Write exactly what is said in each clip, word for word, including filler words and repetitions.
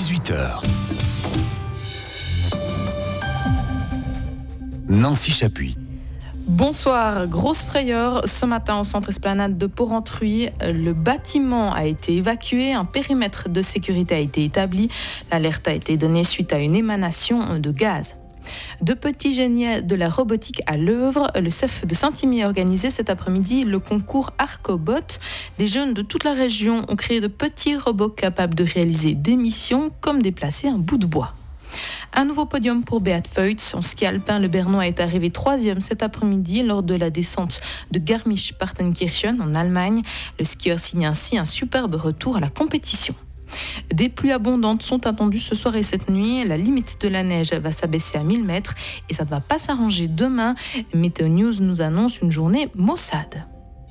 dix-huit heures. Nancy Chapuis. Bonsoir, grosse frayeur ce matin au centre Esplanade de Porrentruy. Le bâtiment a été évacué, un périmètre de sécurité a été établi. L'alerte a été donnée suite à une émanation de gaz. Deux petits génies de la robotique à l'œuvre. Le C E F de Saint-Imier a organisé cet après-midi le concours Arcobot. Des jeunes de toute la région ont créé de petits robots capables de réaliser des missions comme déplacer un bout de bois. Un nouveau podium pour Beat Feutz. En ski alpin, le Bernois est arrivé troisième cet après-midi lors de la descente de Garmisch-Partenkirchen en Allemagne. Le skieur signe ainsi un superbe retour à la compétition. Des pluies abondantes sont attendues ce soir et cette nuit. La limite de la neige va s'abaisser à mille mètres et ça ne va pas s'arranger demain. Météo News nous annonce une journée maussade.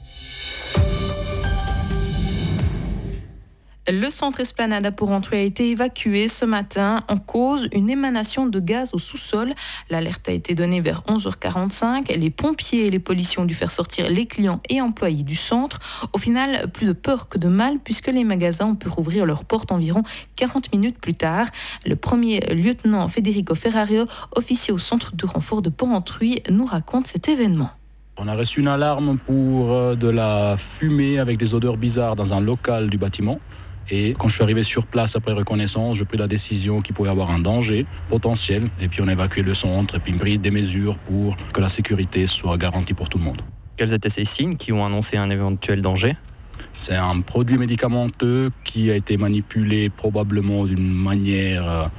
Le centre Esplanade à Porrentruy a été évacué ce matin en cause une émanation de gaz au sous-sol. L'alerte a été donnée vers onze heures quarante-cinq. Les pompiers et les policiers ont dû faire sortir les clients et employés du centre. Au final, plus de peur que de mal puisque les magasins ont pu rouvrir leurs portes environ quarante minutes plus tard. Le premier lieutenant Federico Ferrario, officier au centre de renfort de Porrentruy, nous raconte cet événement. On a reçu une alarme pour de la fumée avec des odeurs bizarres dans un local du bâtiment. Et quand je suis arrivé sur place après reconnaissance, j'ai pris la décision qu'il pouvait y avoir un danger potentiel. Et puis on a évacué le centre et puis pris des mesures pour que la sécurité soit garantie pour tout le monde. Quels étaient ces signes qui ont annoncé un éventuel danger ? C'est un produit médicamenteux qui a été manipulé probablement d'une manière euh,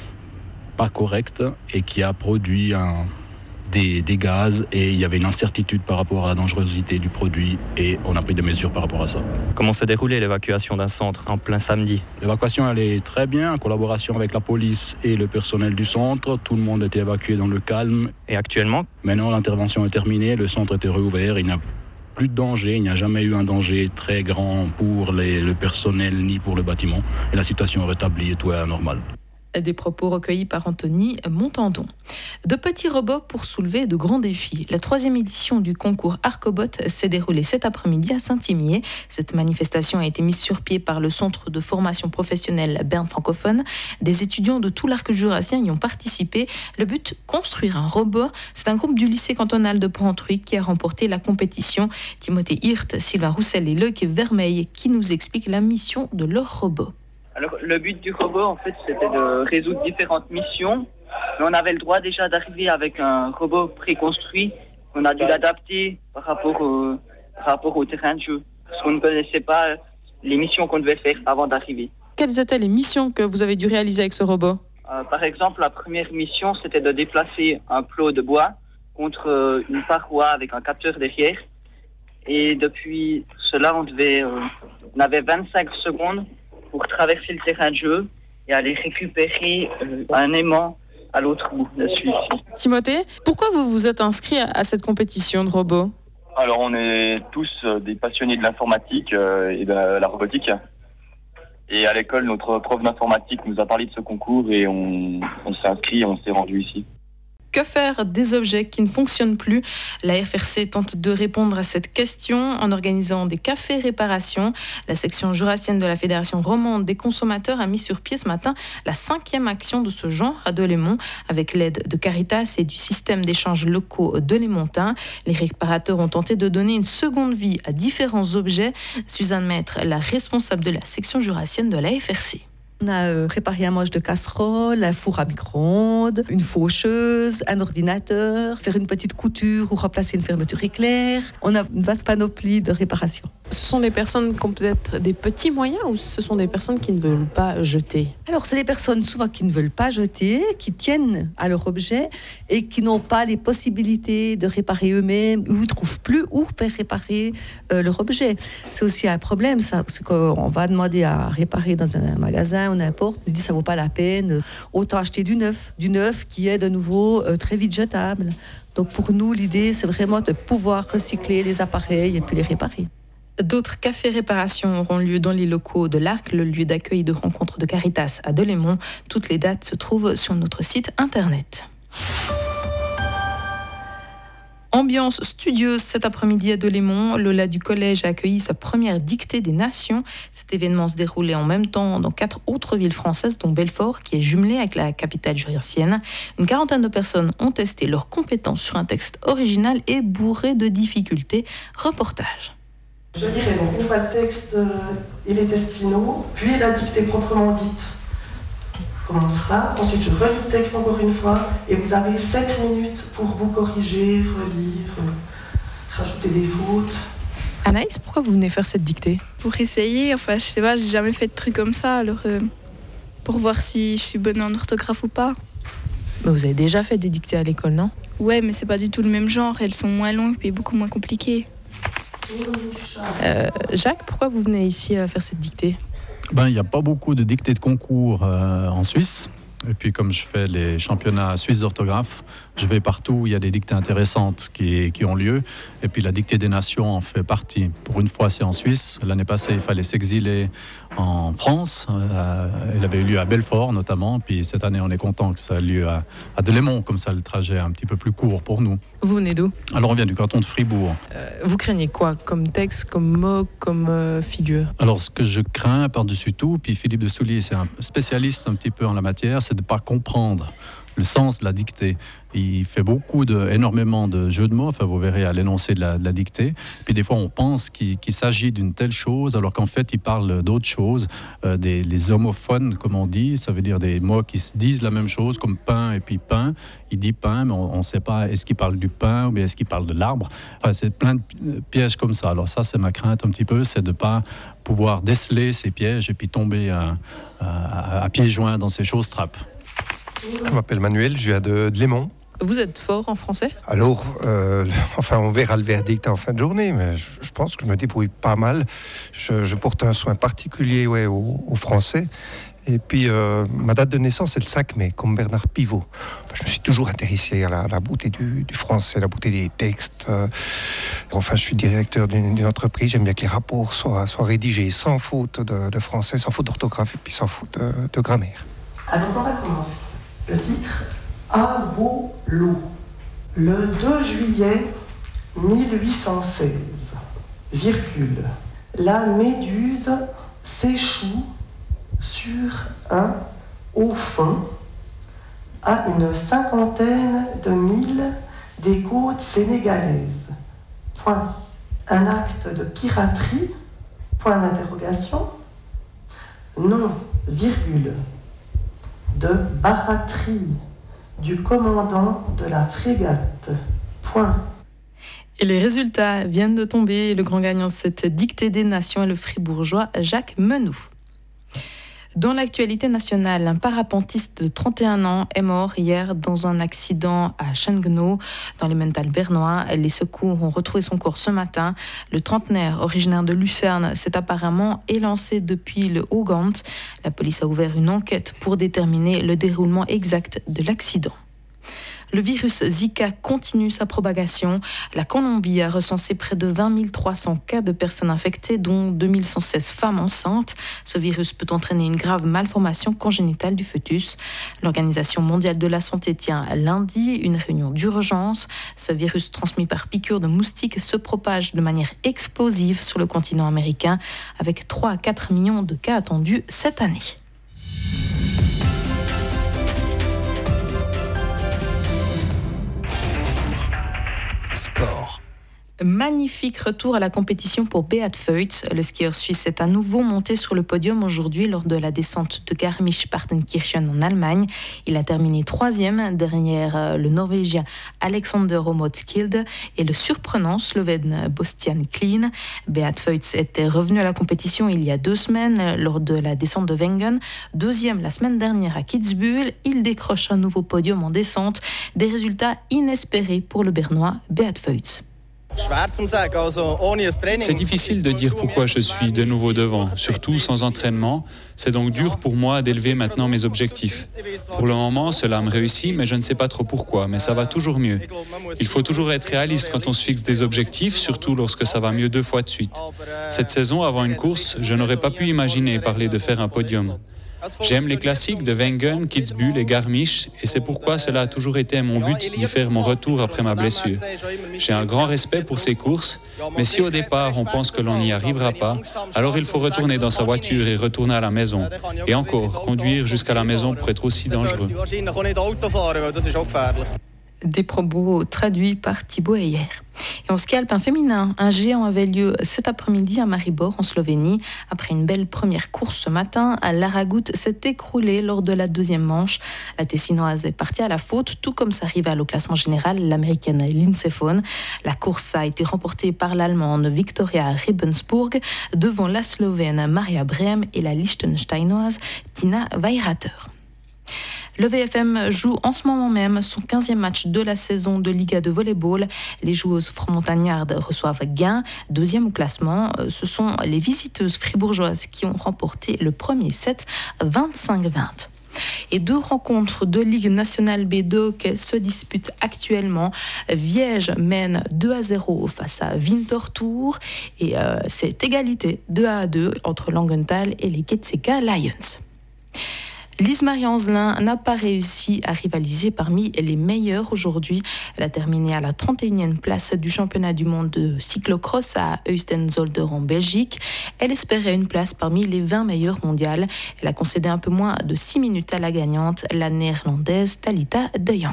pas correcte et qui a produit un... Des, des gaz et il y avait une incertitude par rapport à la dangerosité du produit et on a pris des mesures par rapport à ça. Comment s'est déroulée l'évacuation d'un centre en plein samedi ? L'évacuation elle est très bien, en collaboration avec la police et le personnel du centre. Tout le monde était évacué dans le calme. Et actuellement ? Maintenant l'intervention est terminée, le centre était réouvert, il n'y a plus de danger, il n'y a jamais eu un danger très grand pour les, le personnel ni pour le bâtiment et la situation est rétablie et tout est normal. Des propos recueillis par Anthony Montandon. De petits robots pour soulever de grands défis. La troisième édition du concours Arcobot s'est déroulée cet après-midi à Saint-Imier. Cette manifestation a été mise sur pied par le centre de formation professionnelle Berne francophone. Des étudiants de tout l'arc jurassien y ont participé. Le but, construire un robot. C'est un groupe du lycée cantonal de Porrentruy qui a remporté la compétition. Timothée Hirt, Sylvain Roussel et Loïc Vermeil qui nous expliquent la mission de leur robot. Alors, le but du robot, en fait, c'était de résoudre différentes missions. Mais on avait le droit déjà d'arriver avec un robot préconstruit. On a dû l'adapter par rapport au, par rapport au terrain de jeu. Parce qu'on ne connaissait pas les missions qu'on devait faire avant d'arriver. Quelles étaient les missions que vous avez dû réaliser avec ce robot ? euh, Par exemple, la première mission, c'était de déplacer un plot de bois contre euh, une paroi avec un capteur derrière. Et depuis cela, on, devait, euh, on avait vingt-cinq secondes pour traverser le terrain de jeu et aller récupérer euh, un aimant à l'autre bout de celui-ci. Timothée, pourquoi vous vous êtes inscrit à, à cette compétition de robots ? Alors on est tous euh, des passionnés de l'informatique euh, et de la, la robotique. Et à l'école, notre prof d'informatique nous a parlé de ce concours et on, on s'est inscrit et on s'est rendu ici. Que faire des objets qui ne fonctionnent plus ? La F R C tente de répondre à cette question en organisant des cafés réparations. La section jurassienne de la Fédération romande des consommateurs a mis sur pied ce matin la cinquième action de ce genre à Delémont. Avec l'aide de Caritas et du système d'échange locaux Delémontain, les réparateurs ont tenté de donner une seconde vie à différents objets. Suzanne Maître, la responsable de la section jurassienne de la F R C. On a euh, réparé un manche de casserole, un four à micro-ondes, une faucheuse, un ordinateur, faire une petite couture ou remplacer une fermeture éclair. On a une vaste panoplie de réparations. Ce sont des personnes qui ont peut-être des petits moyens ou ce sont des personnes qui ne veulent pas jeter ? Alors, c'est des personnes souvent qui ne veulent pas jeter, qui tiennent à leur objet et qui n'ont pas les possibilités de réparer eux-mêmes ou ne trouvent plus où faire réparer euh, leur objet. C'est aussi un problème, ça, parce qu'on va demander à réparer dans un magasin ou n'importe, on dit ça ne vaut pas la peine, autant acheter du neuf, du neuf qui est de nouveau euh, très vite jetable. Donc pour nous, l'idée, c'est vraiment de pouvoir recycler les appareils et puis les réparer. D'autres cafés réparations auront lieu dans les locaux de l'Arc, le lieu d'accueil de rencontre de Caritas à Delémont. Toutes les dates se trouvent sur notre site internet. Ambiance studieuse cet après-midi à Delémont. Lola du collège a accueilli sa première dictée des nations. Cet événement se déroulait en même temps dans quatre autres villes françaises, dont Belfort, qui est jumelée avec la capitale jurassienne. Une quarantaine de personnes ont testé leurs compétences sur un texte original et bourré de difficultés. Reportage. Je dirais donc une fois le texte et les tests finaux, puis la dictée proprement dite commencera. Ensuite, je relis le texte encore une fois et vous avez sept minutes pour vous corriger, relire, rajouter des fautes. Anaïs, pourquoi vous venez faire cette dictée ? Pour essayer, enfin je sais pas, j'ai jamais fait de trucs comme ça, alors euh, pour voir si je suis bonne en orthographe ou pas. Mais vous avez déjà fait des dictées à l'école, non ? Ouais, mais c'est pas du tout le même genre, elles sont moins longues et beaucoup moins compliquées. Euh, Jacques, pourquoi vous venez ici euh, faire cette dictée ? Ben, il n'y a pas beaucoup de dictées de concours euh, en Suisse. Et puis comme je fais les championnats suisses d'orthographe, je vais partout où il y a des dictées intéressantes qui, qui ont lieu. Et puis la dictée des nations en fait partie. Pour une fois, c'est en Suisse. L'année passée, il fallait s'exiler en France. Euh, elle avait eu lieu à Belfort notamment. Puis cette année, on est content que ça ait lieu à, à Delémont. Comme ça, le trajet est un petit peu plus court pour nous. Vous venez d'où ? Alors on vient du canton de Fribourg. Euh, vous craignez quoi ? Comme texte, comme mot, comme euh, figure ? Alors ce que je crains par-dessus tout, puis Philippe de Soulier, c'est un spécialiste un petit peu en la matière, c'est de ne pas comprendre le sens de la dictée. Il fait beaucoup de, énormément de jeux de mots, enfin vous verrez à l'énoncé de la, de la dictée. Puis des fois on pense qu'il, qu'il s'agit d'une telle chose, alors qu'en fait il parle d'autres choses, euh, des les homophones comme on dit, ça veut dire des mots qui se disent la même chose, comme pain et puis pain. Il dit pain, mais on ne sait pas est-ce qu'il parle du pain ou bien est-ce qu'il parle de l'arbre. Enfin c'est plein de pièges comme ça. Alors ça c'est ma crainte un petit peu, c'est de ne pas pouvoir déceler ces pièges et puis tomber à, à, à pieds joints dans ces choses trappes. Je m'appelle Manuel, je viens de, de Lémont. Vous êtes fort en français ? Alors, euh, enfin, on verra le verdict en fin de journée, mais je, je pense que je me débrouille pas mal. Je, je porte un soin particulier ouais, au, au français. Et puis, euh, ma date de naissance, c'est le cinq mai, comme Bernard Pivot. Enfin, je me suis toujours intéressé à la, à la beauté du, du français, à la beauté des textes. Euh, enfin, je suis directeur d'une, d'une entreprise. J'aime bien que les rapports soient, soient rédigés sans faute de, de français, sans faute d'orthographe et puis sans faute de, de grammaire. Alors, on va commencer. Le titre À vos lots. Le deux juillet mille huit cent seize, virgule, la Méduse s'échoue sur un haut fond à une cinquantaine de milles des côtes sénégalaises. Point. Un acte de piraterie, point d'interrogation. Non, virgule, de baraterie du commandant de la frégate. Point. Et les résultats viennent de tomber. Le grand gagnant de cette dictée des nations est le fribourgeois Jacques Menou. Dans l'actualité nationale, un parapentiste de trente et un ans est mort hier dans un accident à Schengeno, dans les Mentals bernois. Les secours ont retrouvé son corps ce matin. Le trentenaire, originaire de Lucerne, s'est apparemment élancé depuis le Haut-Gant. La police a ouvert une enquête pour déterminer le déroulement exact de l'accident. Le virus Zika continue sa propagation. La Colombie a recensé près de vingt mille trois cents cas de personnes infectées, dont deux mille cent seize femmes enceintes. Ce virus peut entraîner une grave malformation congénitale du fœtus. L'Organisation mondiale de la santé tient lundi une réunion d'urgence. Ce virus transmis par piqûre de moustiques se propage de manière explosive sur le continent américain, avec trois à quatre millions de cas attendus cette année. Sport. Magnifique retour à la compétition pour Beat Feuz. Le skieur suisse est à nouveau monté sur le podium aujourd'hui lors de la descente de Garmisch-Partenkirchen en Allemagne. Il a terminé troisième derrière le Norvégien Alexander Aamodt-Kilde et le surprenant Slovène Bostian Kleen. Beat Feuz était revenu à la compétition il y a deux semaines lors de la descente de Wengen. Deuxième la semaine dernière à Kitzbühel, il décroche un nouveau podium en descente. Des résultats inespérés pour le Bernois Beat Feuz. C'est difficile de dire pourquoi je suis de nouveau devant, surtout sans entraînement. C'est donc dur pour moi d'élever maintenant mes objectifs. Pour le moment, cela me réussit, mais je ne sais pas trop pourquoi, mais ça va toujours mieux. Il faut toujours être réaliste quand on se fixe des objectifs, surtout lorsque ça va mieux deux fois de suite. Cette saison, avant une course, je n'aurais pas pu imaginer parler de faire un podium. J'aime les classiques de Wengen, Kitzbühel et Garmisch et c'est pourquoi cela a toujours été mon but d'y faire mon retour après ma blessure. J'ai un grand respect pour ces courses, mais si au départ on pense que l'on n'y arrivera pas, alors il faut retourner dans sa voiture et retourner à la maison. Et encore, conduire jusqu'à la maison pourrait être aussi dangereux. Des propos traduits par Thibaut Heyer. Et en ski alpin féminin, un géant avait lieu cet après-midi à Maribor, en Slovénie. Après une belle première course ce matin, Lara Gut s'est écroulée lors de la deuxième manche. La Tessinoise est partie à la faute, tout comme sa rivale au classement général, l'américaine Lindsey Vonn. La course a été remportée par l'allemande Victoria Rebensburg devant la slovène Maria Brehm et la liechtensteinoise Tina Weirater. Le V F M joue en ce moment même son quinzième match de la saison de Liga de volleyball. Les joueuses franc-montagnardes reçoivent Gain, deuxième au classement. Ce sont les visiteuses fribourgeoises qui ont remporté le premier set vingt-cinq vingt. Et deux rencontres de Ligue nationale B de hockey se disputent actuellement. Viège mène deux à zéro face à Winterthur et euh, c'est égalité deux à deux entre Langenthal et les Getseka Lions. Lise-Marie Anzelin n'a pas réussi à rivaliser parmi les meilleurs aujourd'hui. Elle a terminé à la trente et unième place du championnat du monde de cyclocross à Heusden-Zolder en Belgique. Elle espérait une place parmi les vingt meilleures mondiales. Elle a concédé un peu moins de six minutes à la gagnante, la néerlandaise Thalita de Jong.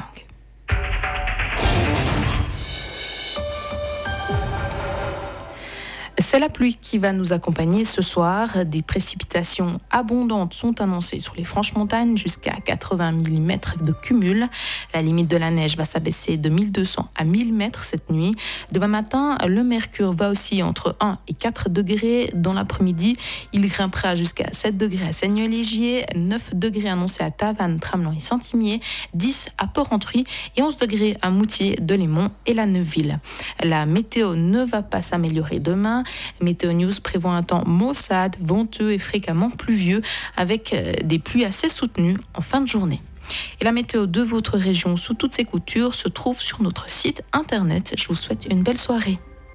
C'est la pluie qui va nous accompagner ce soir. Des précipitations abondantes sont annoncées sur les Franches-Montagnes jusqu'à quatre-vingts millimètres de cumul. La limite de la neige va s'abaisser de mille deux cents à mille mètres cette nuit. Demain matin, le mercure va aussi entre un et quatre degrés. Dans l'après-midi, il grimpera jusqu'à sept degrés à Seigneur-Légier, neuf degrés annoncés à Tavannes, Tramelan et Saint-Imier, dix à Port-Entruy et onze degrés à Moutier, Delémont et la Neuville. La météo ne va pas s'améliorer demain. Météo News prévoit un temps maussade, venteux et fréquemment pluvieux avec des pluies assez soutenues en fin de journée. Et la météo de votre région sous toutes ses coutures se trouve sur notre site internet. Je vous souhaite une belle soirée.